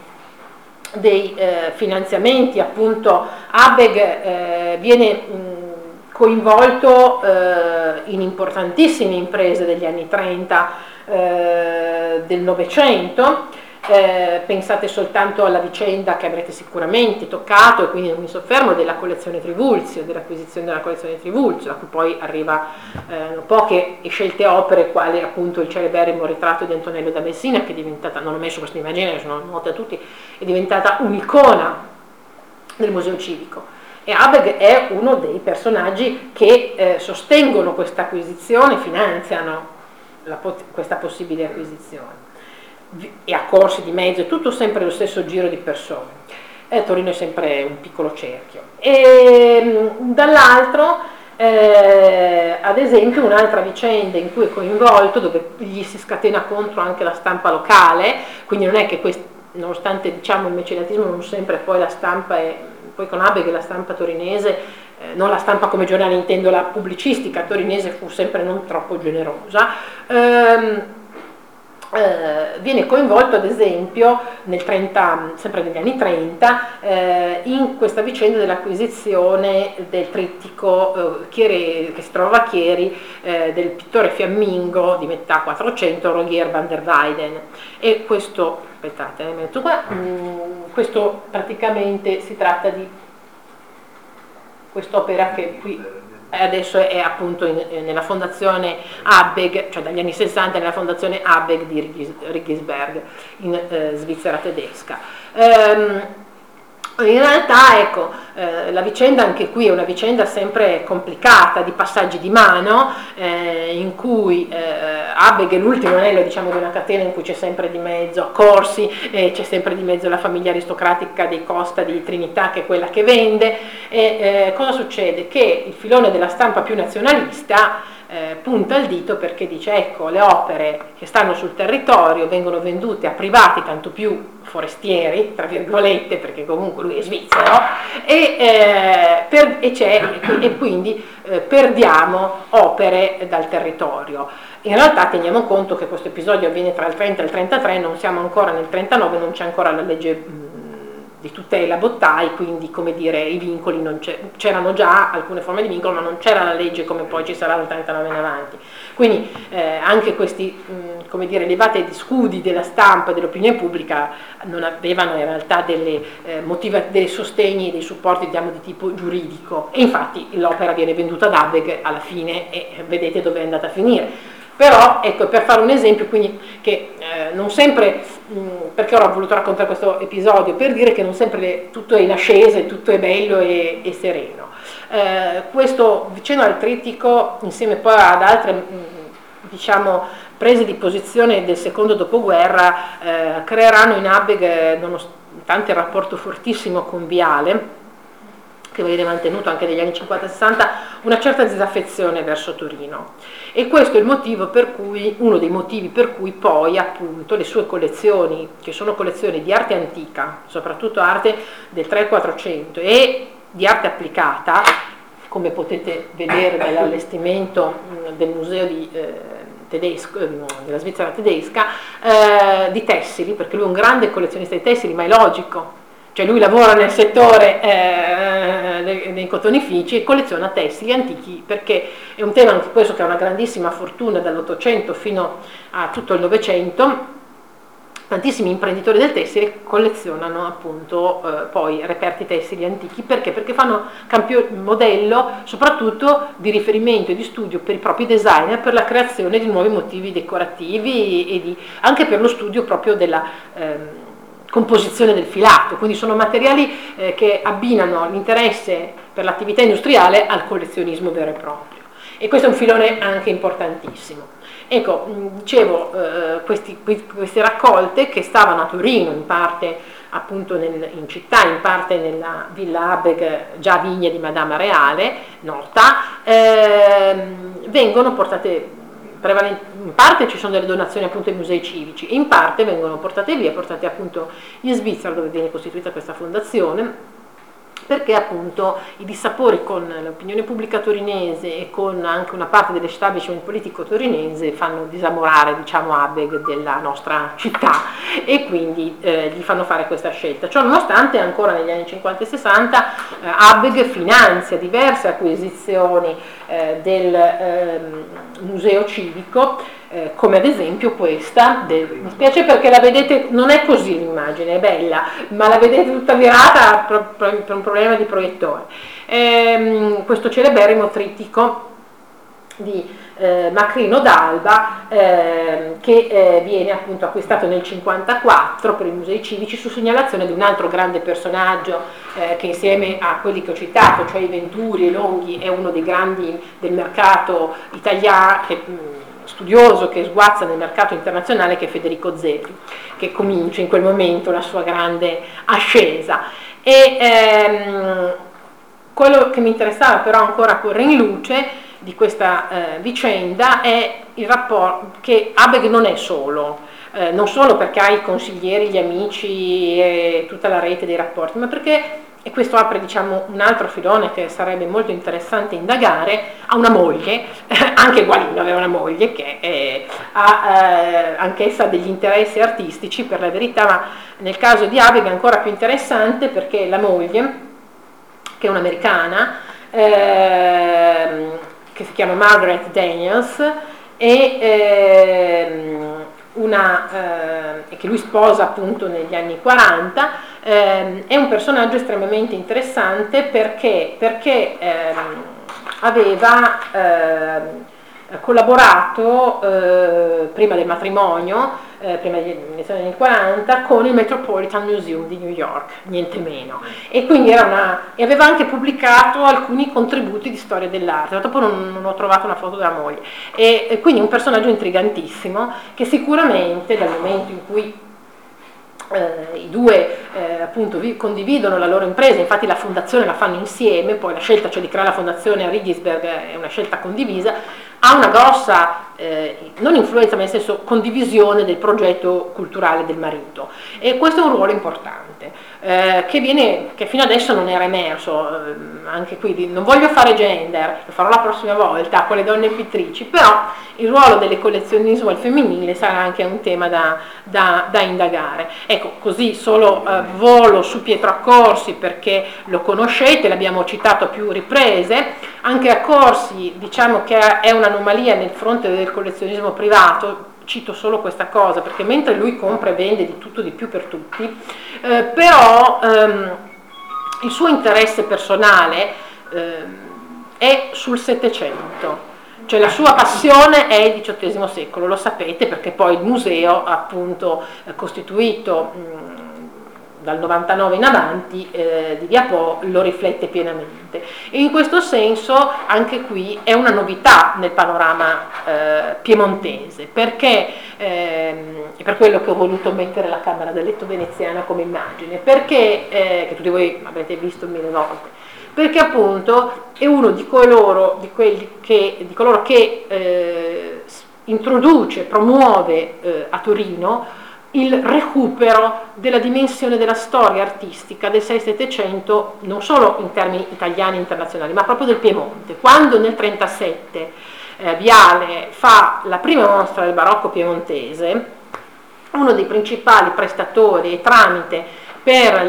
dei finanziamenti, appunto, Abegh viene coinvolto in importantissime imprese degli anni 30 del Novecento. Pensate soltanto alla vicenda che avrete sicuramente toccato, e quindi non mi soffermo, della collezione Trivulzio, dell'acquisizione della collezione Trivulzio, da cui poi arriva poche e scelte opere, quali appunto il celeberrimo ritratto di Antonello da Messina, che è diventata, non ho messo questa immagine, sono note a tutti, è diventata un'icona del museo civico. E Abegh è uno dei personaggi che sostengono questa acquisizione, finanziano questa possibile acquisizione, e Accorsi di mezzo, è tutto sempre lo stesso giro di persone. Torino è sempre un piccolo cerchio. E dall'altro, ad esempio, un'altra vicenda in cui è coinvolto, dove gli si scatena contro anche la stampa locale, quindi non è che nonostante, diciamo, il mecenatismo non sempre poi la stampa è, poi con Abegh la stampa torinese, non la stampa come giornale, intendo la pubblicistica torinese, fu sempre non troppo generosa, viene coinvolto ad esempio sempre negli anni 30 in questa vicenda dell'acquisizione del trittico che si trova a Chieri, del pittore fiammingo di metà 400 Rogier van der Weyden. E questo, aspettate, metto qua, questo praticamente si tratta di quest'opera che qui adesso è appunto nella fondazione Abegh, cioè dagli anni 60 nella fondazione Abegh di Riggisberg in Svizzera tedesca. In realtà, ecco, la vicenda anche qui è una vicenda sempre complicata, di passaggi di mano, in cui Abegh è l'ultimo anello, diciamo, di una catena in cui c'è sempre di mezzo Accorsi, c'è sempre di mezzo la famiglia aristocratica dei Costa di Trinità, che è quella che vende. Cosa succede? Che il filone della stampa più nazionalista punta il dito perché dice: ecco, le opere che stanno sul territorio vengono vendute a privati, tanto più forestieri, tra virgolette, perché comunque lui è svizzero, e quindi perdiamo opere dal territorio. In realtà teniamo conto che questo episodio avviene tra il 30 e il 33, non siamo ancora nel 39, non c'è ancora la legge di tutela Bottai, quindi, come dire, i vincoli c'erano già alcune forme di vincolo, ma non c'era la legge come poi ci sarà dal 39 in avanti. Quindi anche questi, come dire, levate di scudi della stampa e dell'opinione pubblica non avevano in realtà dei sostegni e dei supporti, diciamo, di tipo giuridico, e infatti l'opera viene venduta ad Abegh alla fine e vedete dove è andata a finire. Però, ecco, per fare un esempio, quindi, che non sempre, perché ora ho voluto raccontare questo episodio, per dire che non sempre tutto è in ascesa, tutto è bello e sereno. Questo vicino al trittico, insieme poi ad altre, diciamo, prese di posizione del secondo dopoguerra, creeranno in Abegh, nonostante il rapporto fortissimo con Viale, che viene mantenuto anche negli anni 50-60, una certa disaffezione verso Torino. E questo è il motivo per cui, uno dei motivi per cui poi, appunto, le sue collezioni, che sono collezioni di arte antica, soprattutto arte del 300-400, e di arte applicata, come potete vedere dall'allestimento del museo della Svizzera tedesca, di tessili, perché lui è un grande collezionista di tessili, ma è logico. Cioè lui lavora nel settore dei cotonifici e colleziona tessili antichi, perché è un tema anche questo che ha una grandissima fortuna dall'800 fino a tutto il Novecento. Tantissimi imprenditori del tessile collezionano appunto poi reperti tessili antichi, perché fanno modello soprattutto di riferimento e di studio per i propri designer, per la creazione di nuovi motivi decorativi e anche per lo studio proprio della composizione del filato. Quindi sono materiali che abbinano l'interesse per l'attività industriale al collezionismo vero e proprio, e questo è un filone anche importantissimo. Ecco, dicevo, queste raccolte che stavano a Torino, in parte appunto in città, in parte nella Villa Abegh, già vigne di Madama Reale, nota, vengono portate, in parte ci sono delle donazioni appunto ai musei civici, e in parte vengono portate via, portate appunto in Svizzera, dove viene costituita questa fondazione, perché appunto i dissapori con l'opinione pubblica torinese e con anche una parte dell'establishment politico torinese fanno disamorare, diciamo, Abegh della nostra città, e quindi gli fanno fare questa scelta. Ciò nonostante, ancora negli anni 50 e 60 Abegh finanzia diverse acquisizioni del museo civico, come ad esempio questa, mi spiace perché la vedete, non è così l'immagine, è bella, ma la vedete tutta virata per un problema di proiettore. Questo celeberrimo trittico di Macrino d'Alba, che viene appunto acquistato nel 1954 per i musei civici, su segnalazione di un altro grande personaggio che, insieme a quelli che ho citato, cioè i Venturi e Longhi, è uno dei grandi del mercato italiano, studioso, che sguazza nel mercato internazionale, che è Federico Zeri, che comincia in quel momento la sua grande ascesa. E quello che mi interessava però ancora porre in luce di questa vicenda è il rapporto che Abegh non è solo, non solo perché ha i consiglieri, gli amici e tutta la rete dei rapporti, ma perché, e questo apre, diciamo, un altro filone che sarebbe molto interessante indagare, ha una moglie, anche Gualino aveva una moglie che ha anch'essa degli interessi artistici, per la verità, ma nel caso di Abegh è ancora più interessante perché la moglie, che è un'americana, che si chiama Margaret Daniels, e che lui sposa appunto negli anni 40, è un personaggio estremamente interessante perché aveva collaborato prima del matrimonio prima dell'inizio degli anni 40, con il Metropolitan Museum di New York, niente meno. E quindi aveva anche pubblicato alcuni contributi di storia dell'arte, dopo non ho trovato una foto della moglie. E quindi un personaggio intrigantissimo che sicuramente dal momento in cui i due appunto condividono la loro impresa, infatti la fondazione la fanno insieme, poi la scelta, cioè di creare la fondazione a Rigisberg, è una scelta condivisa, ha una grossa non influenza, ma nel senso condivisione del progetto culturale del marito, e questo è un ruolo importante che fino adesso non era emerso. Anche qui non voglio fare gender, lo farò la prossima volta con le donne pittrici, però il ruolo del collezionismo al femminile sarà anche un tema da indagare. Ecco, così solo volo su Pietro Accorsi perché lo conoscete, l'abbiamo citato a più riprese. Anche Accorsi, diciamo che è un'anomalia nel fronte del collezionismo privato. Cito solo questa cosa perché mentre lui compra e vende di tutto, di più per tutti, però il suo interesse personale è sul Settecento, cioè la sua passione è il XVIII secolo, lo sapete perché poi il museo appunto costituito dal 99 in avanti di Via Po lo riflette pienamente, e in questo senso anche qui è una novità nel panorama piemontese, perché è per quello che ho voluto mettere la camera da letto veneziana come immagine, perché che tutti voi avete visto 1000 volte, perché appunto è uno di coloro che introduce, promuove a Torino il recupero della dimensione della storia artistica del 6-700, non solo in termini italiani e internazionali, ma proprio del Piemonte. Quando nel 1937 Viale fa la prima mostra del barocco piemontese, uno dei principali prestatori e tramite per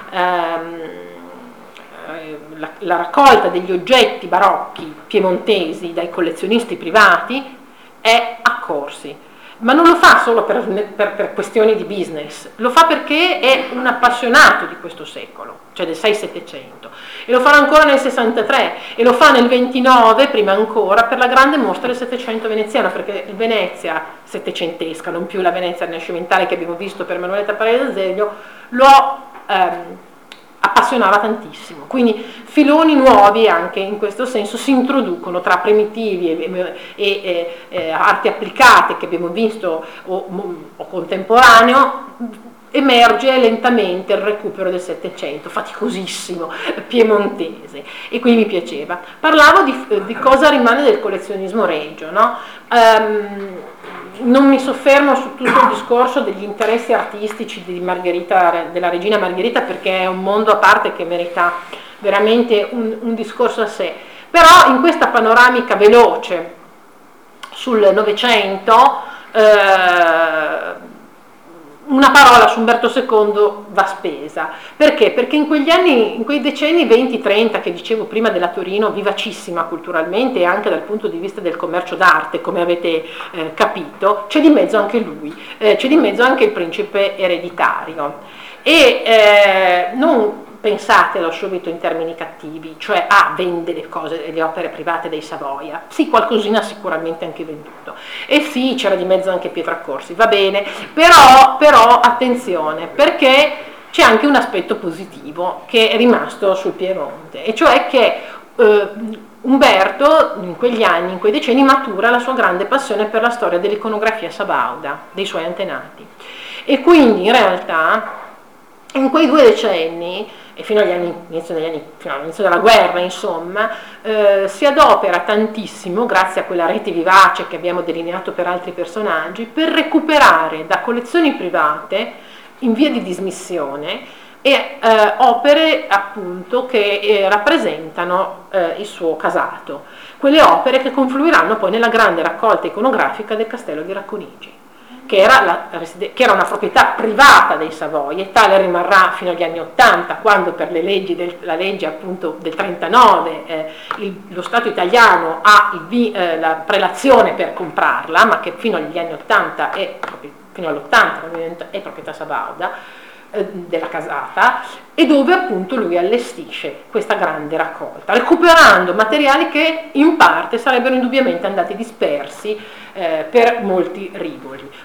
la raccolta degli oggetti barocchi piemontesi dai collezionisti privati è Accorsi. Ma non lo fa solo per questioni di business, lo fa perché è un appassionato di questo secolo, cioè del 6-700, e lo farà ancora nel 63 e lo fa nel 29, prima ancora, per la grande mostra del Settecento veneziano, perché Venezia settecentesca, non più la Venezia rinascimentale che abbiamo visto per Manueletta Parelli d'Azeglio, lo appassionava tantissimo. Quindi filoni nuovi anche in questo senso si introducono tra primitivi e arti applicate che abbiamo visto o contemporaneo. Emerge lentamente il recupero del Settecento, faticosissimo, piemontese, e quindi mi piaceva. Parlavo di cosa rimane del collezionismo regio, no? Non mi soffermo su tutto il discorso degli interessi artistici di Margherita, della regina Margherita, perché è un mondo a parte che merita veramente un discorso a sé, però in questa panoramica veloce sul Novecento una parola su Umberto II va spesa. Perché? Perché in quegli anni, in quei decenni 20-30 che dicevo prima della Torino, vivacissima culturalmente e anche dal punto di vista del commercio d'arte, come avete capito, c'è di mezzo anche lui, c'è di mezzo anche il principe ereditario. E non pensatelo subito in termini cattivi, cioè vende le cose, le opere private dei Savoia, sì, qualcosina sicuramente anche venduto, e sì, c'era di mezzo anche Pietro Accorsi, va bene, però attenzione, perché c'è anche un aspetto positivo che è rimasto sul Piemonte, e cioè che Umberto in quegli anni, in quei decenni, matura la sua grande passione per la storia dell'iconografia sabauda, dei suoi antenati, e quindi in realtà in quei 2 decenni e fino all'inizio della guerra, insomma, si adopera tantissimo, grazie a quella rete vivace che abbiamo delineato per altri personaggi, per recuperare da collezioni private in via di dismissione e opere appunto che rappresentano il suo casato, quelle opere che confluiranno poi nella grande raccolta iconografica del castello di Racconigi, che era una proprietà privata dei Savoia, e tale rimarrà fino agli anni 80, quando per le leggi la legge appunto del 39 lo Stato italiano ha la prelazione per comprarla, ma che fino agli anni 80 fino all'80 è proprietà sabauda della casata, e dove appunto lui allestisce questa grande raccolta, recuperando materiali che in parte sarebbero indubbiamente andati dispersi per molti rivoli.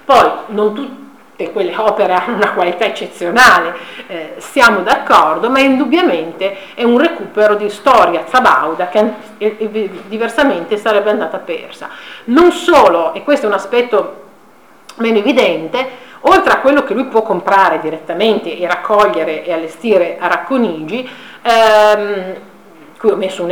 Poi non tutte quelle opere hanno una qualità eccezionale, siamo d'accordo, ma indubbiamente è un recupero di storia sabauda che diversamente sarebbe andata persa. Non solo, e questo è un aspetto meno evidente, oltre a quello che lui può comprare direttamente e raccogliere e allestire a Racconigi, qui ho messo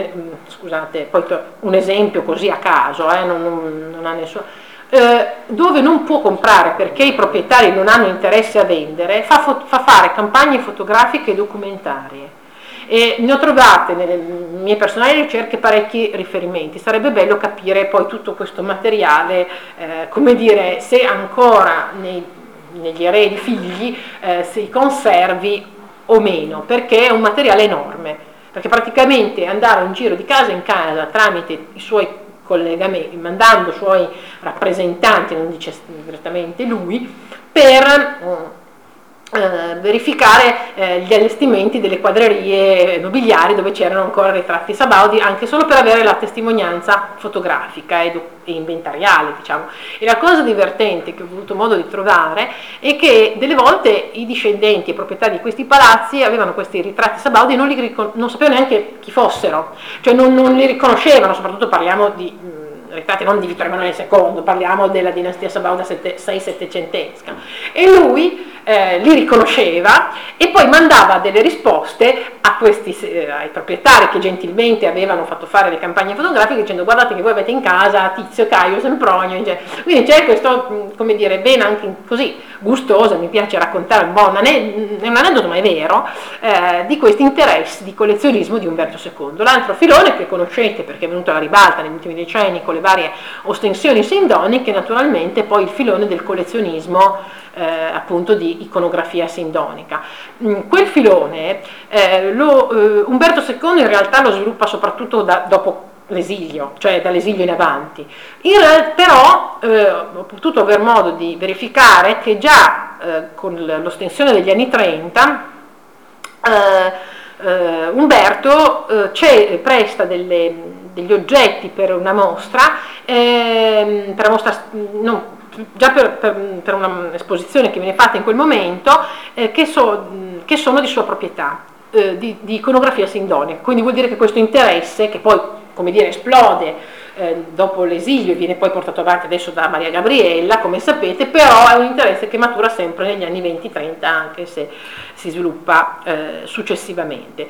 un esempio così a caso, non ha nessun, dove non può comprare perché i proprietari non hanno interesse a vendere, fa fare campagne fotografiche e documentarie. E ne ho trovate nelle mie personali ricerche parecchi riferimenti. Sarebbe bello capire poi tutto questo materiale, come dire, se ancora negli eredi figli si conservi o meno, perché è un materiale enorme, perché praticamente andare in giro di casa in casa tramite i suoi collegamenti, mandando i suoi rappresentanti, non dice direttamente lui, per verificare gli allestimenti delle quadrerie nobiliari dove c'erano ancora ritratti sabaudi, anche solo per avere la testimonianza fotografica e inventariale, diciamo. E la cosa divertente che ho avuto modo di trovare è che delle volte i discendenti e proprietari di questi palazzi avevano questi ritratti sabaudi e non sapevano neanche chi fossero, cioè non li riconoscevano, soprattutto parliamo di ritratti non di Vittorio Emanuele II, parliamo della dinastia sabauda 6-700esca, e lui li riconosceva e poi mandava delle risposte a ai proprietari che gentilmente avevano fatto fare le campagne fotografiche dicendo: guardate che voi avete in casa Tizio, Caio, Sempronio, quindi c'è questo, come dire, bene anche così gustoso, mi piace raccontare un po', è un aneddoto ma è vero, di questi interessi di collezionismo di Umberto II. L'altro filone che conoscete perché è venuto alla ribalta negli ultimi decenni con le varie ostensioni sindoniche, naturalmente poi il filone del collezionismo appunto di iconografia sindonica. Quel filone Umberto II in realtà lo sviluppa soprattutto dopo l'esilio, cioè dall'esilio in avanti. Però ho potuto aver modo di verificare che già con l'ostensione degli anni 30 Umberto presta degli oggetti per una mostra, già per un'esposizione che viene fatta in quel momento, che sono di sua proprietà, di iconografia sindonica. Quindi vuol dire che questo interesse, che poi, come dire, esplode dopo l'esilio e viene poi portato avanti adesso da Maria Gabriella, come sapete, però è un interesse che matura sempre negli anni 20-30, anche se si sviluppa successivamente.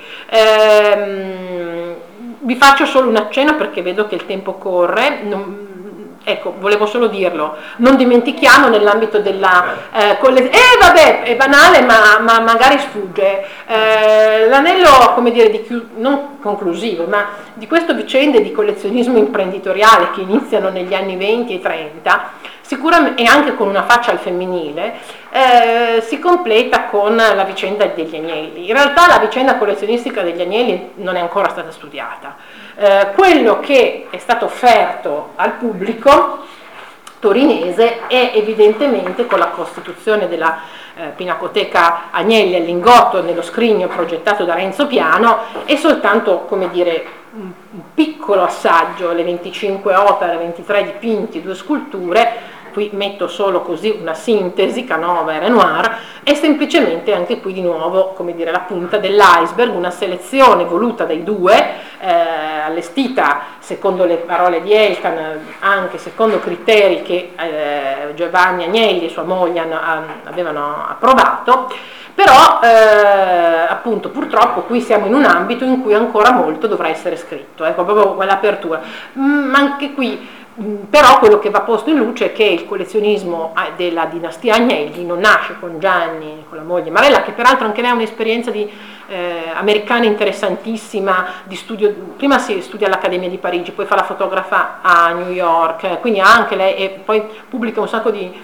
Vi faccio solo un accenno perché vedo che il tempo corre. Ecco, volevo solo dirlo, non dimentichiamo nell'ambito della vabbè, è banale ma magari sfugge, l'anello, come dire, non conclusivo, ma di questo vicende di collezionismo imprenditoriale che iniziano negli anni 20 e 30, sicuramente, e anche con una faccia al femminile, si completa con la vicenda degli agnelli. In realtà la vicenda collezionistica degli agnelli non è ancora stata studiata. Quello che è stato offerto al pubblico torinese è evidentemente, con la costituzione della Pinacoteca Agnelli al Lingotto nello scrigno progettato da Renzo Piano, è soltanto, come dire, un piccolo assaggio, le 25 opere, 23 dipinti, 2 sculture. Qui metto solo così una sintesi, Canova e Renoir, è semplicemente anche qui di nuovo, come dire, la punta dell'iceberg, una selezione voluta dai due, allestita secondo le parole di Elkan, anche secondo criteri che Giovanni Agnelli e sua moglie avevano approvato, però appunto purtroppo qui siamo in un ambito in cui ancora molto dovrà essere scritto, ecco, proprio quell'apertura, ma anche qui. Però quello che va posto in luce è che il collezionismo della dinastia Agnelli non nasce con Gianni, con la moglie Marella, che peraltro anche lei ha un'esperienza americana interessantissima di studio. Prima si studia all'Accademia di Parigi, poi fa la fotografa a New York, quindi anche lei, e poi pubblica un sacco di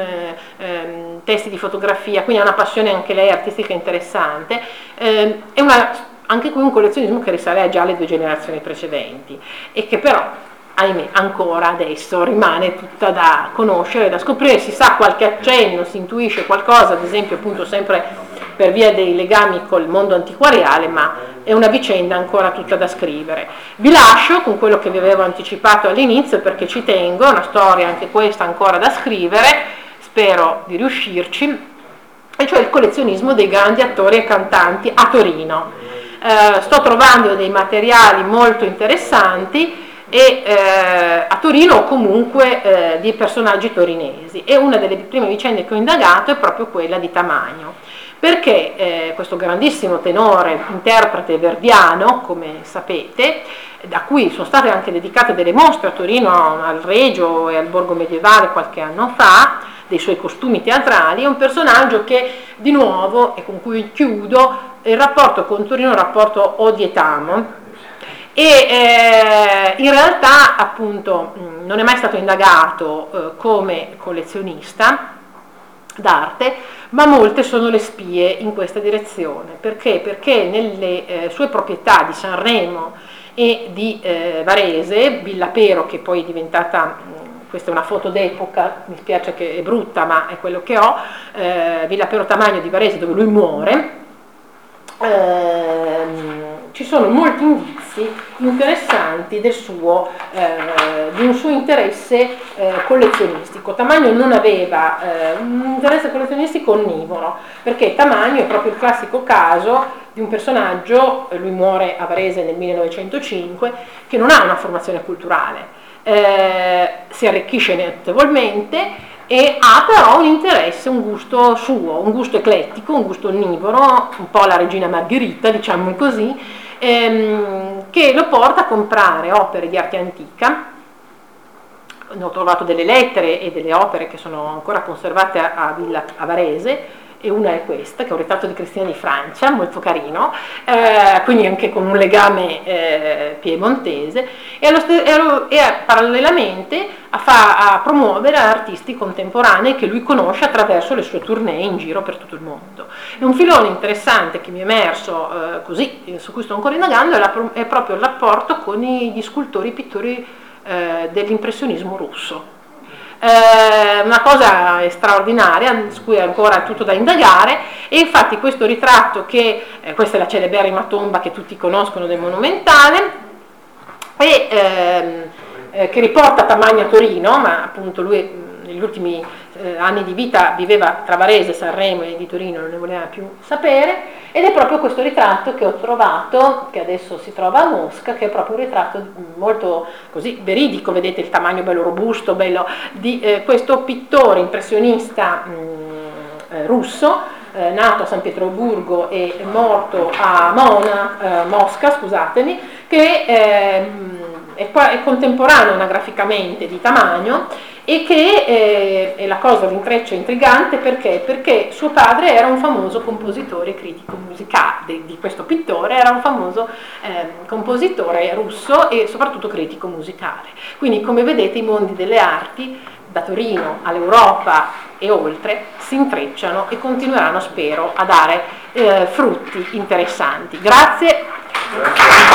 testi di fotografia, quindi ha una passione anche lei artistica interessante. È anche qui un collezionismo che risale già alle 2 generazioni precedenti e che però, ahimè, ancora adesso rimane tutta da conoscere, da scoprire. Si sa qualche accenno, si intuisce qualcosa, ad esempio appunto sempre per via dei legami col mondo antiquariale, ma è una vicenda ancora tutta da scrivere. Vi lascio con quello che vi avevo anticipato all'inizio perché ci tengo, è una storia anche questa ancora da scrivere. spero di riuscirci, e cioè il collezionismo dei grandi attori e cantanti a Torino. Sto trovando dei materiali molto interessanti e a Torino comunque di personaggi torinesi, e una delle prime vicende che ho indagato è proprio quella di Tamagno, perché questo grandissimo tenore, interprete verdiano, come sapete, da cui sono state anche dedicate delle mostre a Torino, al Regio e al Borgo Medievale qualche anno fa, dei suoi costumi teatrali, è un personaggio che, di nuovo, e con cui chiudo, il rapporto con Torino è un rapporto odietamo, e in realtà appunto non è mai stato indagato come collezionista d'arte, ma molte sono le spie in questa direzione. Perché? Perché nelle sue proprietà di Sanremo e di Varese, Villa Pero, che poi è diventata, questa è una foto d'epoca, mi spiace che è brutta ma è quello che ho, Villa Pero Tamagno di Varese, dove lui muore, ci sono molti indizi interessanti di un suo interesse collezionistico. Tamagno non aveva un interesse collezionistico onnivoro, perché Tamagno è proprio il classico caso di un personaggio, lui muore a Varese nel 1905, che non ha una formazione culturale, si arricchisce notevolmente e ha però un interesse, un gusto suo, un gusto eclettico, un gusto onnivoro, un po' la regina Margherita, diciamo così, che lo porta a comprare opere di arte antica. Ho trovato delle lettere e delle opere che sono ancora conservate a Varese, e una è questa, che è un ritratto di Cristina di Francia, molto carino, quindi anche con un legame piemontese, e parallelamente a promuovere artisti contemporanei che lui conosce attraverso le sue tournée in giro per tutto il mondo. È un filone interessante che mi è emerso così, su cui sto ancora indagando, è proprio il rapporto con gli scultori e pittori dell'impressionismo russo. Una cosa straordinaria su cui è ancora tutto da indagare, e infatti questo ritratto questa è la celeberrima tomba che tutti conoscono del Monumentale, e che riporta Tamagno a Torino, ma appunto lui negli ultimi anni di vita viveva tra Varese, Sanremo, e di Torino non ne voleva più sapere, ed è proprio questo ritratto che ho trovato, che adesso si trova a Mosca, che è proprio un ritratto molto così veridico, vedete il Tamagno bello robusto, bello, di questo pittore impressionista russo, nato a San Pietroburgo e morto a Mosca, scusatemi, che è contemporaneo anagraficamente di Tamagno, e che è la cosa, l'intreccio intrigante, perché suo padre era un famoso compositore critico musicale, di questo pittore era un famoso compositore russo e soprattutto critico musicale. Quindi, come vedete, i mondi delle arti, da Torino all'Europa e oltre, si intrecciano e continueranno, spero, a dare frutti interessanti. Grazie.